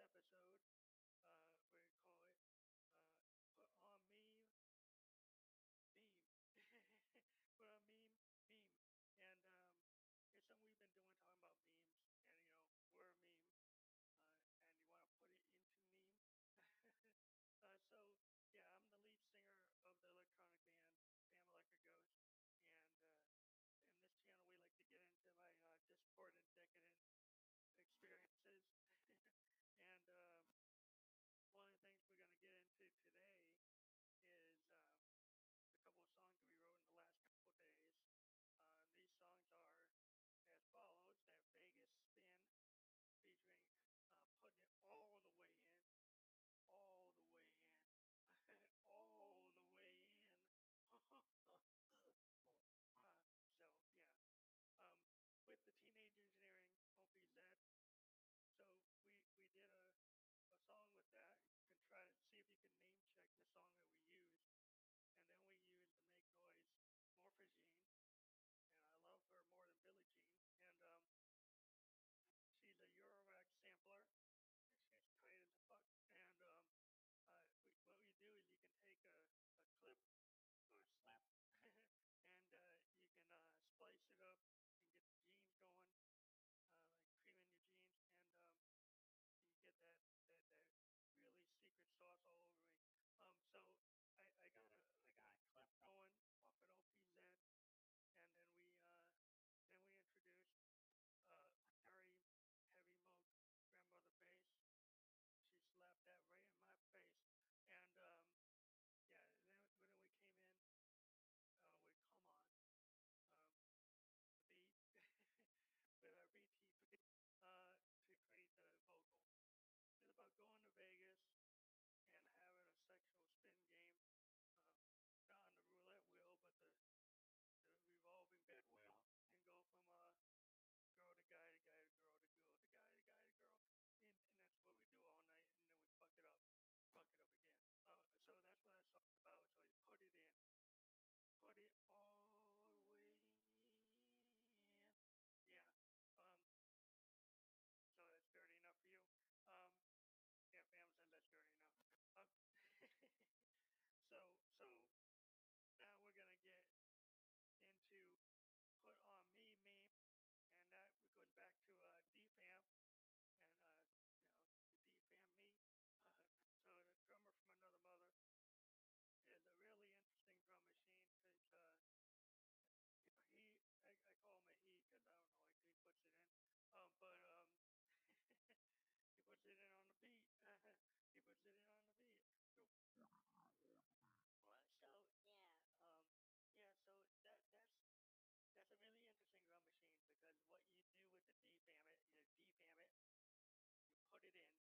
episode, we call it Put on Meme. Put on Meme. And it's something we've been doing, talking about memes. And, we're a meme. And you want to put it into meme. So, I'm the lead singer of the electronic band Pam Electric Ghost. And in this channel, we like to get into my discordant, decadent experiences. And one of the things we're going to get into today is a couple of songs that we wrote in the last couple of days. These songs are as follows: that Vegas Spin featuring Putting It All the Way In, All the Way In, All the Way In. So, with the Teenage Engineering OPZ. So we did a song with that and try to see if you can name check the song that we used. And then we used the Make Noise Morphagene, and I love her more than Billie Jean. And she's a Eurorack sampler, and she's tight as a fuck. And what we do is you can take a clip or a snap, and you can splice it up and get the jeans going, like cream in your jeans, and you get that really secret sauce all over me. So I got a clip going off at OPZ, and then we introduced a very heavy Moog grandmother bass. She slapped that right in my face, and then we came in with Come On, um, the beat with our BT3 to create the vocal. It's about going to Vegas and having a sexual spin game, uh, not on the roulette wheel, but the revolving bed wheel, and go from girl to guy to guy to girl to girl to guy to guy to girl. And that's what we do all night, and then we fuck it up again. So that's what that song's about. So you put it in, put it all the way in. Yeah. Um. So that's dirty enough for you. Um. Yeah, fam says that's dirty enough. Um, so now we're gonna get into Put On Me meme, and that goes back to DFAM and DFAM me. So the drummer from Another Mother is a really interesting drum machine because I call him a he because I don't know, like he puts it in, but he puts it in on the beat. He puts it in on the beat. So, so that's a really interesting drum machine because what you do with the DFAM it, you DFAM it, you put it in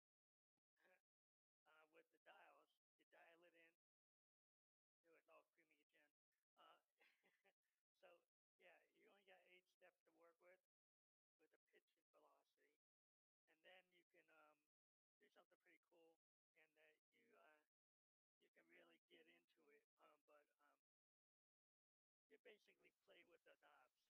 with the dials, you dial it in, it was all creamy again. Uh, so you only got 8 steps to work with the pitch and velocity, and then you can do something pretty cool, and that you can really get into it. But you basically play with the knobs.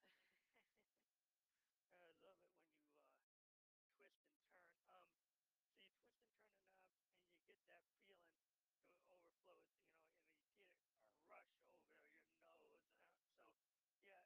I love it when you twist and turn. So you twist and turn the knobs, and you get that feeling. So it overflows, and you get a rush over your nose. So, yeah,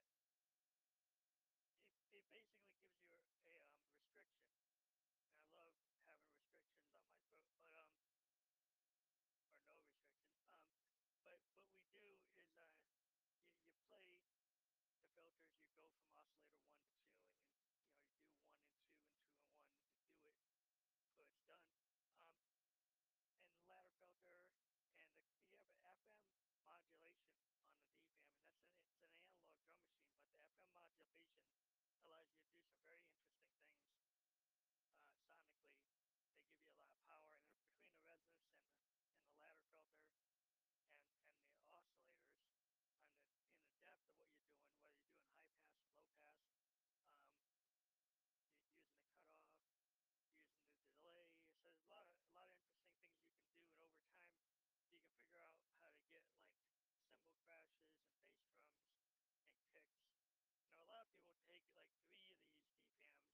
it basically gives you a restriction. And I love having restrictions on my throat, but or no restrictions. But what we do is you play the filters. You go from oscillator 1 to 2, and you do 1 and 2 and 2 and 1. You do it till it's done. Um, and the ladder filter, and you have an FM modulation on the DFAM, and it's an analog drum machine, but the FM modulation allows you to do some very interesting things sonically. They give you a lot of power, and between the resonance and the ladder filter and the oscillators, and in the depth of what you're doing, whether you're doing high pass or low pass, um, using the cutoff, using the delay. So there's a lot of interesting things you can do, and over time you can figure out how to get like cymbal crashes and bass drums and kicks. A lot of people take like 3 of these DFAMs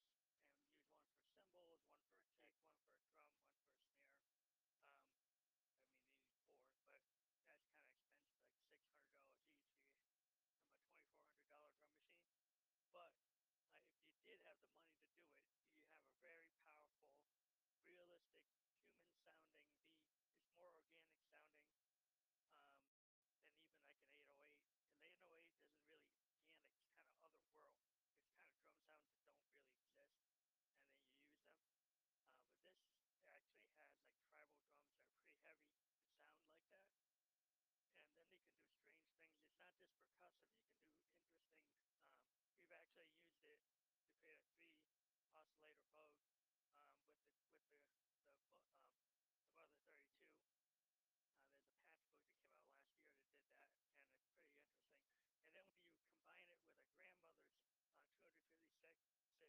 not just percussive. You can do interesting. We've actually used it to create a three oscillator Moog with the Mother 32. There's a patch book that came out last year that did that, and it's pretty interesting. And then when you combine it with a grandmother's 256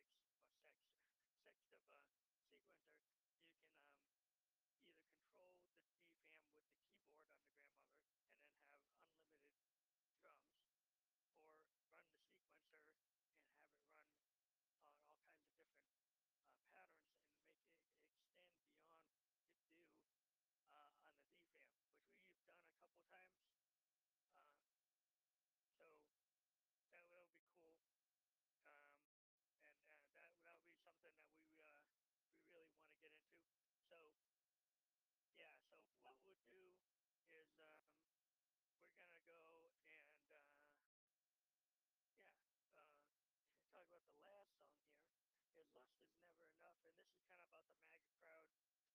sextup sequencer, you can either control the DFAM with the keyboard on the grandmother and then have unlimited drums, or run the sequencer and have it run on all kinds of different patterns and make it extend beyond it do on the DFAM, which we've done a couple times. Uh, so that will be cool, um, and that'll be something that we really want to get into. So yeah, so what we'll do is we're gonna go and yeah, uh, talk about the last song here. Is Lust Is Never Enough, and this is kind of about the MAGA crowd.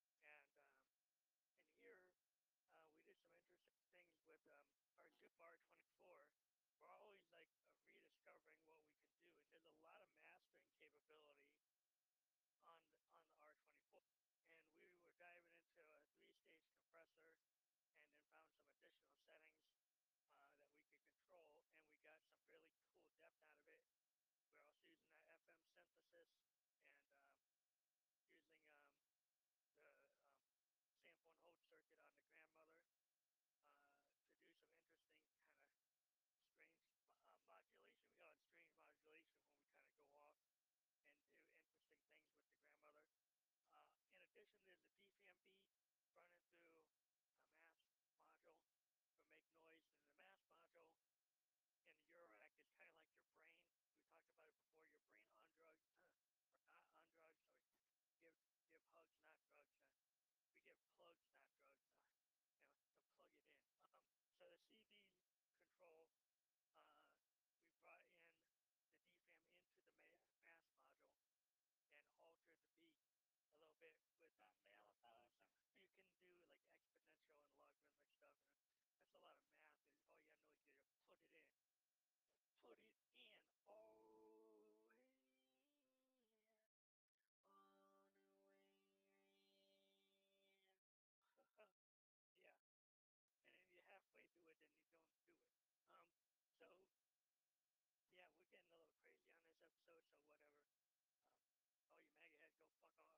And here we did some interesting things with our Zoom R24. We're always like rediscovering what we can do, and there's a lot of mastering capability on the R24. And we were diving into a three-stage compressor, and then found some additional settings that we could control, and we got some really cool depth out of it. We're also using that FM synthesis and using the sample and hold circuit on the grandmother to do some interesting kind of strange modulation. We call it strange modulation when we kind of go off and do interesting things with the grandmother. In addition, there's a DFAM beat running through a mass module for make noise, and the mass module in the Eurorack is kind of like your brain. We talked about it before. Your brain on drugs or not on drugs, or give hugs, not drugs. We give plugs, not drugs. To plug it in. So the CD control, uh, we brought in the DFAM into the mass module and altered the beat a little bit with you can do like exponential and logarithmic stuff, and that's a lot of math. And all you gotta know is you put it in. Put it in. Oh, yeah. On the way. Yeah. And if you're halfway through it, then you don't do it. So yeah, we're getting a little crazy on this episode, so whatever. All you MAGA heads, go fuck off.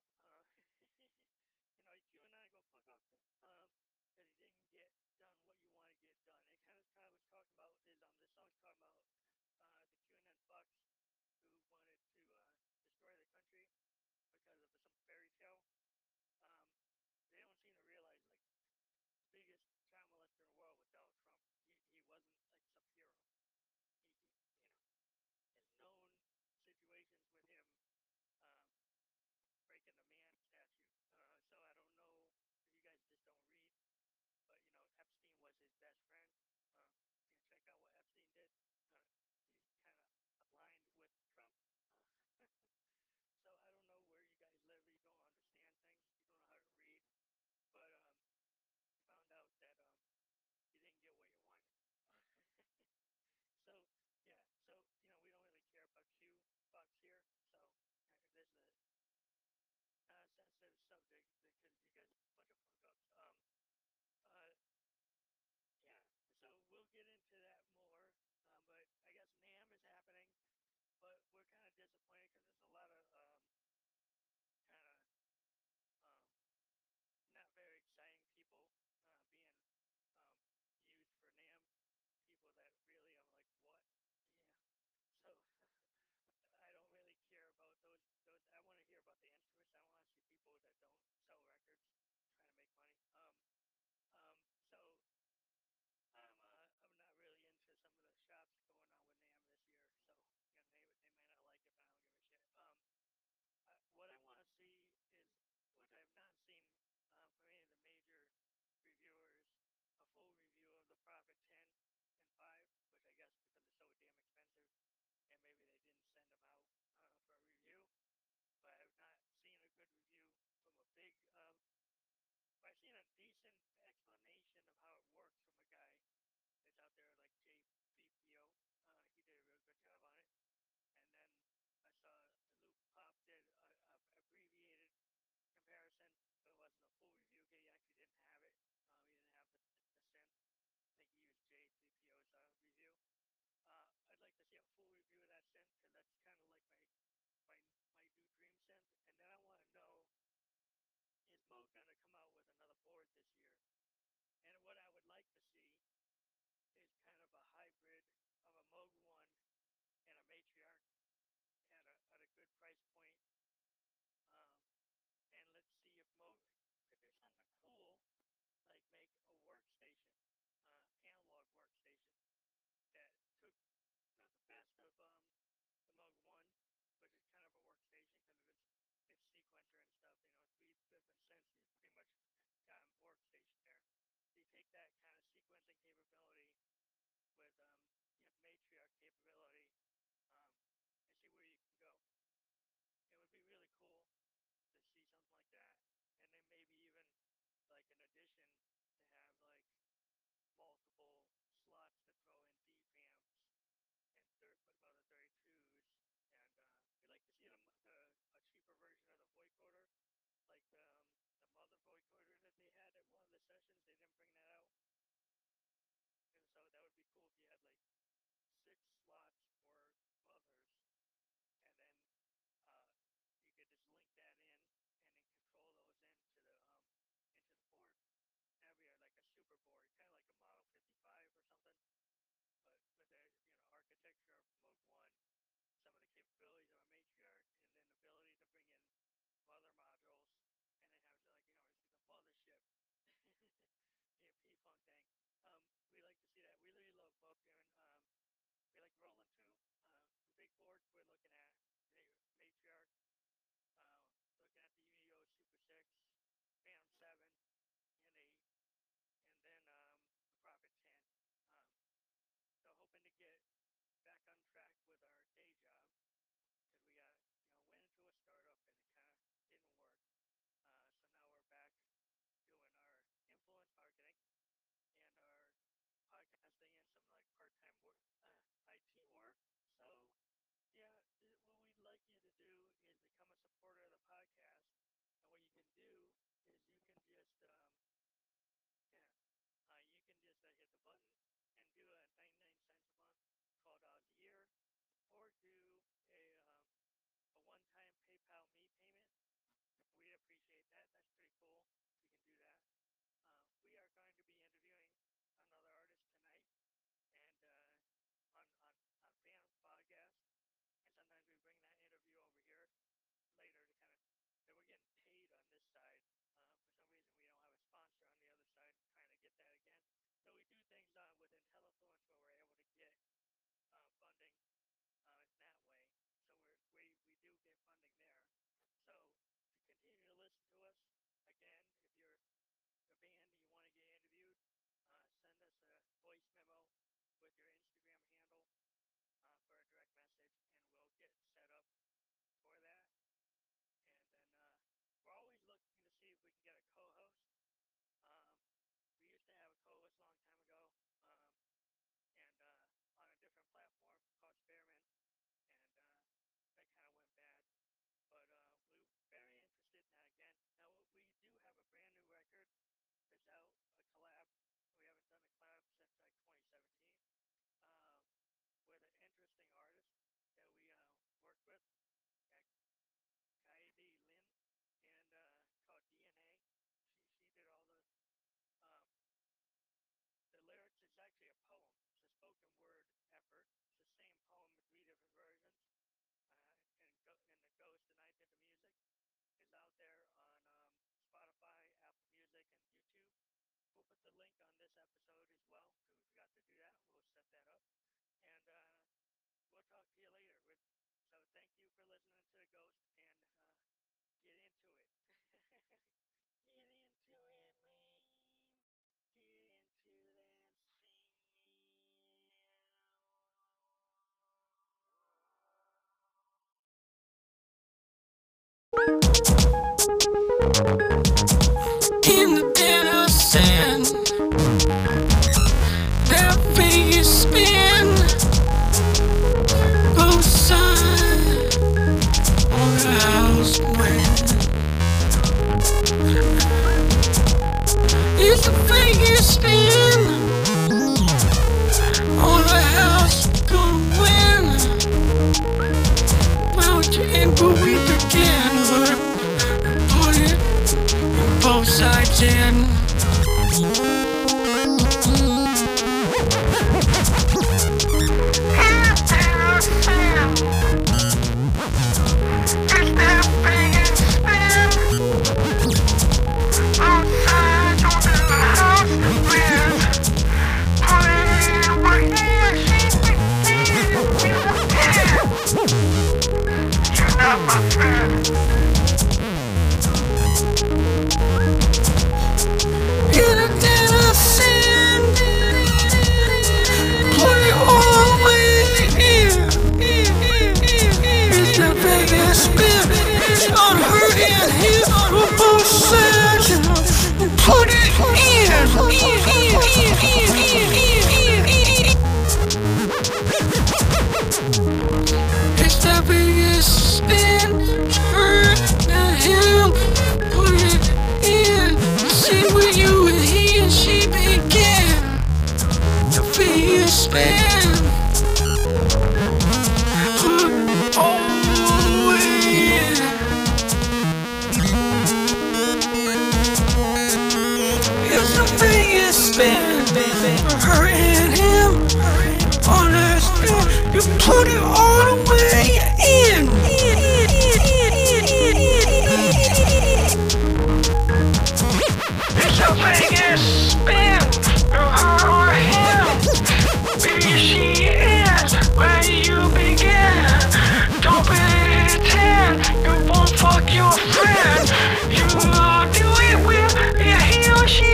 You and I go fuck off. Because you didn't get done what you want to get done. It kind of was talking about is this song's talking about the QAnon fucks who wanted to destroy the country because of some fairy tale. Um, they don't seem to realize like the biggest child molester in the world was Donald Trump. He wasn't like some hero. He has known situations with him um, breaking the man statute. So I don't know if you guys just don't read, but Epstein was his best friend. Check out what Epstein did. He's kind of aligned with Trump. So I don't know where you guys live. You don't understand things. You don't know how to read. But found out that you didn't get what you wanted. So yeah. So we don't really care about Q bucks here. So this is a sensitive subject because you guys are a bunch of fuck ups. Uh, yeah. So we'll get into that more. But I guess NAMM is happening, but we're kind of disappointed because there's a lot of kind of um, not very exciting people being um, used for NAMM. People that really I'm like, what? Yeah. So I don't really care about those. I want to hear about the instruments. I want to see people that don't sell records. that kind of sequencing capability with matriarch capability, um, and see where you can go. It would be really cool to see something like that, and then maybe even like an addition to have like multiple slots to throw in DFAMs and about the 32s, and we'd like to see a cheaper version of the vocoder, like the mother vocoder that they had at one of the sessions. They didn't bring that out, and so that would be cool if you had like 6 slots for mothers, and then uh, you could just link that in and then control those into the board. That'd be like a super board, kind of like a Model 55 or something, but with the architecture of Mode 1, some of the capabilities of a matriarch, and then ability to bring in mother modules, and then have like it's the mothership, P-Funk thing. We like to see that. We really love both doing. We like Roland too. The big boards we're looking at the matriarch, looking at the UEO Super 6, Phantom 7, and 8, and then the Prophet 10. Um, so hoping to get back on track with our day job, because we went into a startup and it kind of didn't work. So now we're back doing our influence marketing and our podcasting and some like part-time work, IT work. So yeah, what we'd like you to do is become a supporter of the podcast, and what you can do is you can just yeah, you can just hit the button and do a 99 cents a month, $12 a year, or do a one-time PayPal Me payment. We'd appreciate that. That's pretty cool if you can do that. We are going to be interviewing another artist tonight, and on Phantom's podcast, and sometimes we bring that interview over here later to kind of, that we're getting paid on this side. For some reason, we don't have a sponsor on the other side. I'm trying to get that again. So we do things with IntelliFluence where we're able to get funding in that way. So we do get funding there. So to continue to listen to us, again, if you're a band and you want to get interviewed, send us a voice memo with your Instagram handle for a direct message, and we'll get set up for that. And then we're always looking to see if we can get a co-host. We used to have a co-host a long time ago, and on a different platform called Spearman, and that kind of went bad. But we're very interested in that again. Now we do have a brand new record that's out, a collab. We haven't done a collab since like 2017, with an interesting artist that we worked with, Kaidi Lin, and called DNA. She did all um, the lyrics. It's actually a poem. It's a spoken word effort. It's the same poem in 3 different versions. And the Ghost and I did the music. Is out there on Spotify, Apple Music, and YouTube. We'll put the link on this episode as well, because we forgot to do that. We'll set that up. And we'll talk to you later. So thank you for listening to The Ghost, and get into it. Get into it, man. Get into that scene. In the dead of sand, their fingers spin both sides of the house when it's the fingers spin on the house going. Mount and we together, put it both sides in. In a den of sin. spin. Oh yeah. It's the biggest spin for her and him. On that spin, you put it all the way in. It's the biggest spin for her or him. Maybe she is where you begin. Don't pretend you won't fuck your friend. You will do it with he or she.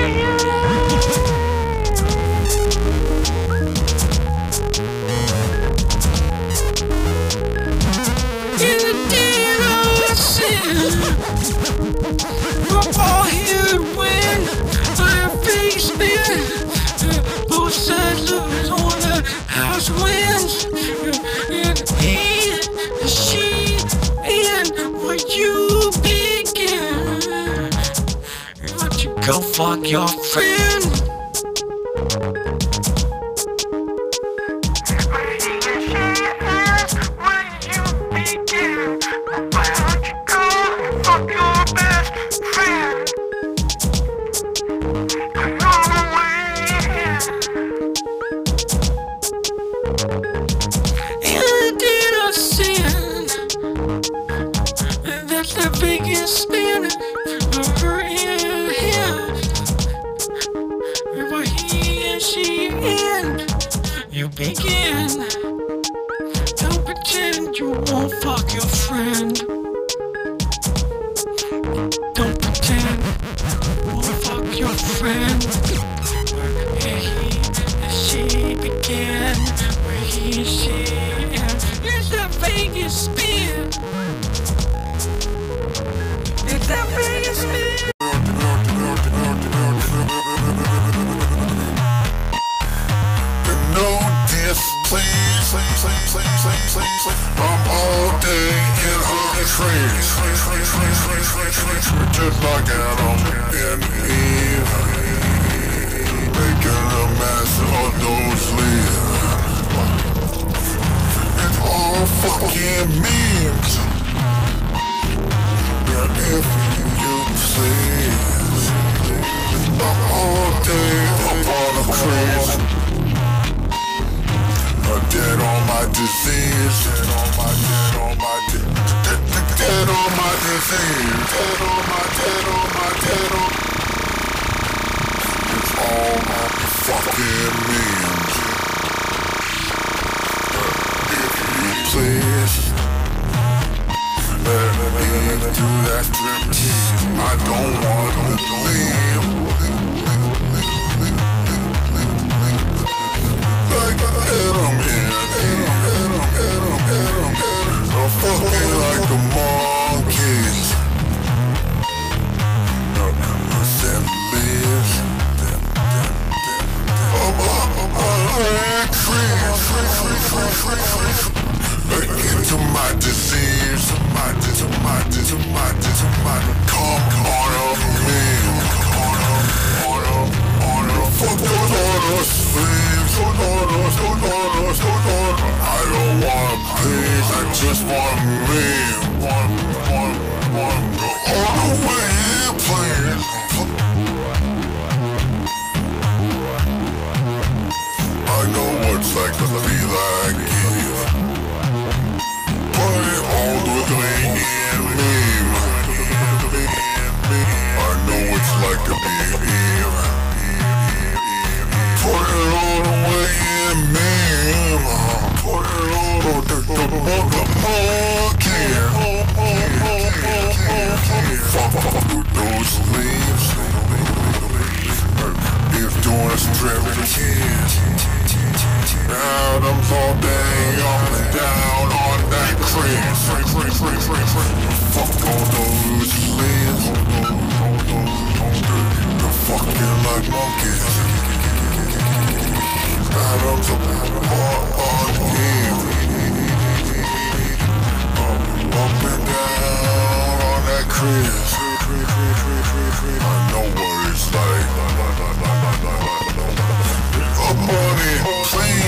In the dead of sin, we're all here to win. Our face spin, both sides lose on the house wins. And he, she, and what you begin. Why don't you go fuck your friend? That's the biggest spin for her and him. Where he and she end, you begin. Don't pretend you won't fuck your friend. Don't pretend you won't fuck your friend. Where he and she begin, where he and she end. It's the biggest spin. It's the biggest spin. No diss, please. I'm all day in the trees. Just like Adam and Eve, making a mess of those leaves. It's all fucking memes. If you please, I'm all day upon the trees. Dead on my disease. Dead on my disease. It's all fucking memes. If you please, let me do that striptease. I don't want to leave. Like Adam I'm fucking like the monkeys. Them leaves. I'm into my disease. Come on up me. Fuck those orders, please. I don't want peace, I just want me. All the way here, please. I know what's like to be like Eve. Put it all the way in me. I know it's like to be Eve. Put it all the way in me. Put it all the monkey. Fuck those leaves. If doing a strip kids. Adam's all day up and down on that crib. Fuck all those leaves. They're fucking like monkeys. Adam's up on him. Up and down on that crib. I know what it's like. Up on it, please.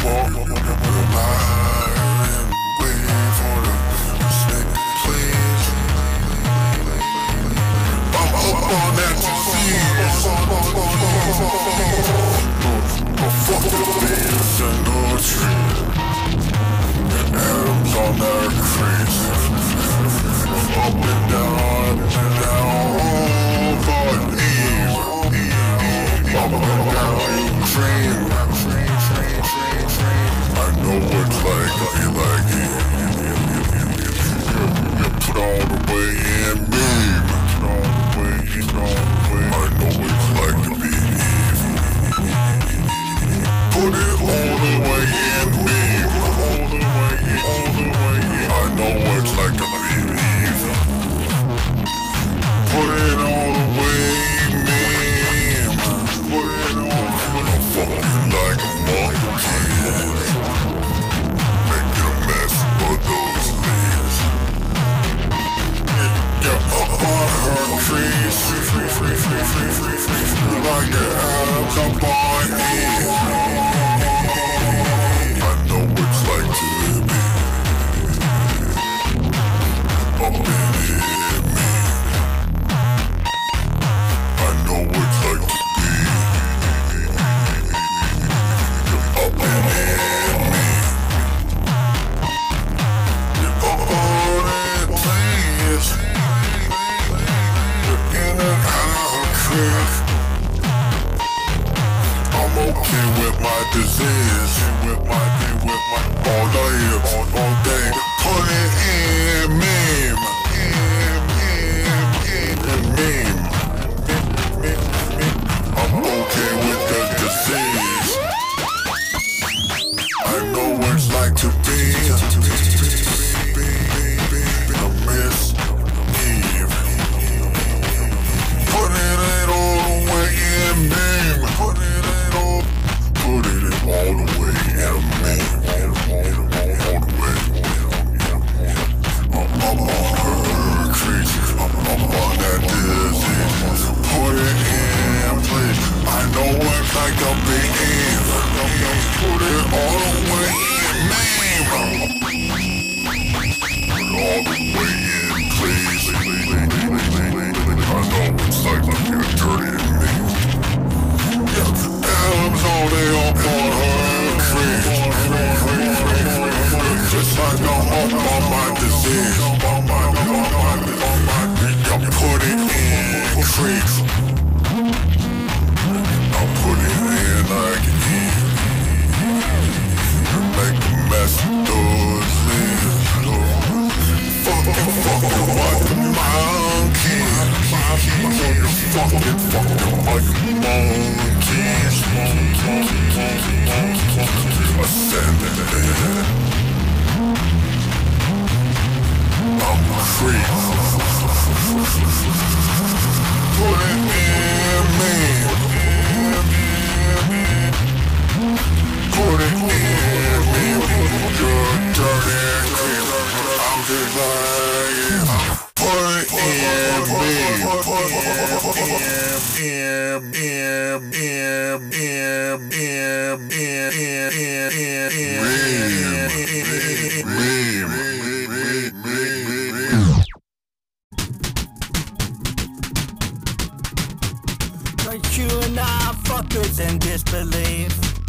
But you and I fuckers in disbelief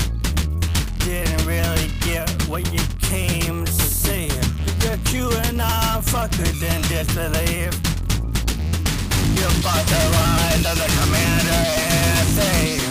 didn't really get what you came to see. But you and I fuckers in disbelief. You fought the line of the commander and thief.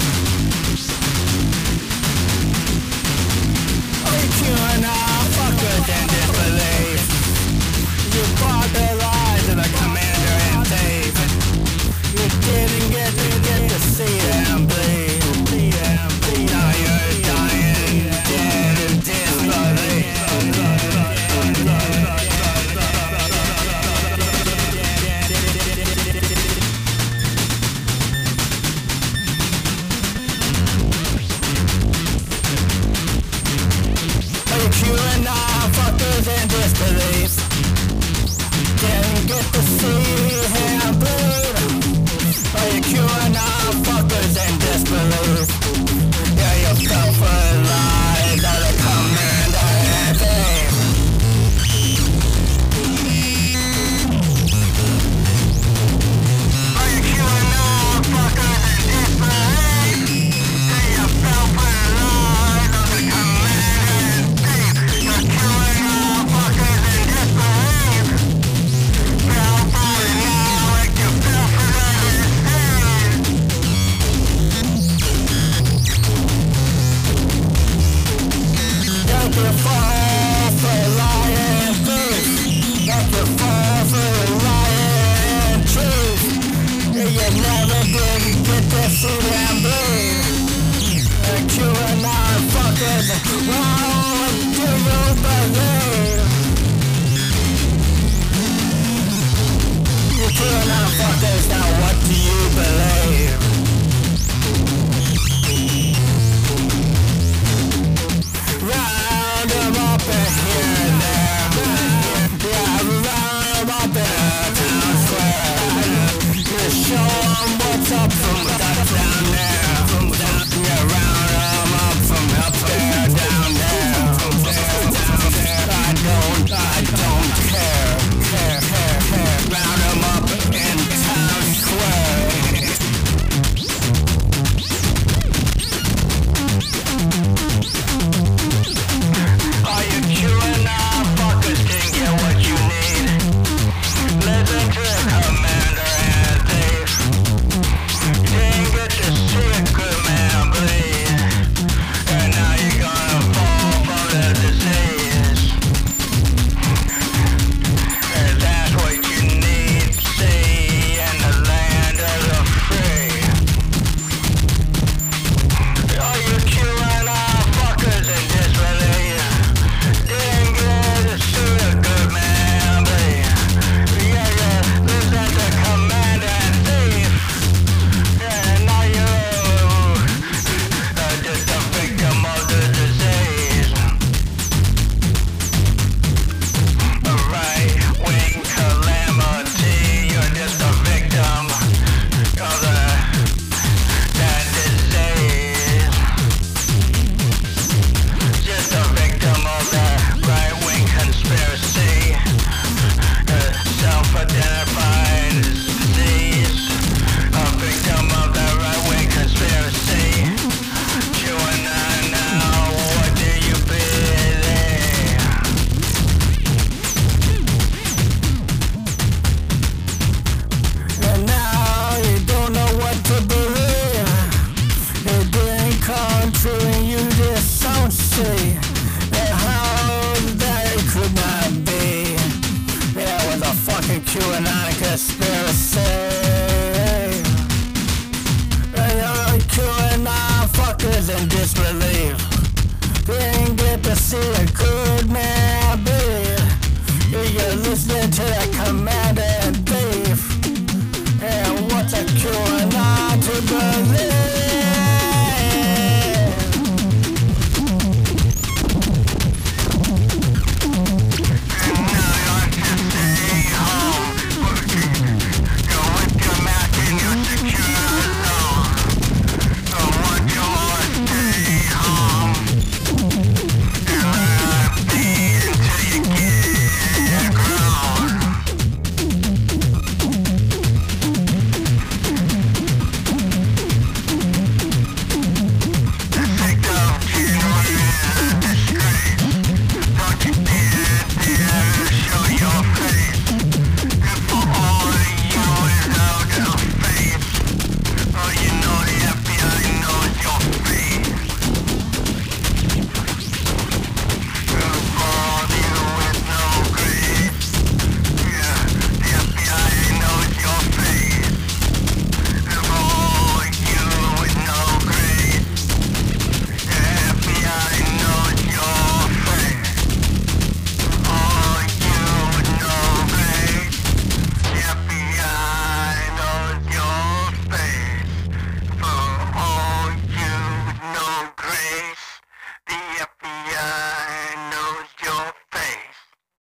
But you and I fuckers in disbelief. You fought the rise of the commander and thief. You didn't get to see them bleed. Now you're dying, dead in disbelief. What do you believe? You QAnon fuckers, now what do you believe? Round 'em up and here and there. Yeah, round 'em up in town square. You show 'em what's up from down there. Yeah, round 'em up from up there, down there. I don't care. Round 'em up in town square. All you QAnon fuckers can get what you need. Listen to the commander and thief. Didn't get to see a good man bleed, and now you're gonna fall from the disease. And that's what you need to see in the land of the free. All you QAnon fuckers in disbelief didn't get to see a good man bleed. Yeah, listen to commander and thief. Yeah, now you're just a victim of the disease. A right-wing calamity. You're just a victim of that disease. Just a victim of that right-wing conspiracy. Self-identified disease. A victim of that right-wing conspiracy. QAnon now, what do you believe? And now you don't know what to believe. It didn't come true and you just don't see. And how that it could not be. Yeah, it was a fucking QAnon conspiracy. QAnon fuckers in disbelief. Didn't get to see a good man bleed. You're listening to that commander and thief. And what's a QAnon to believe?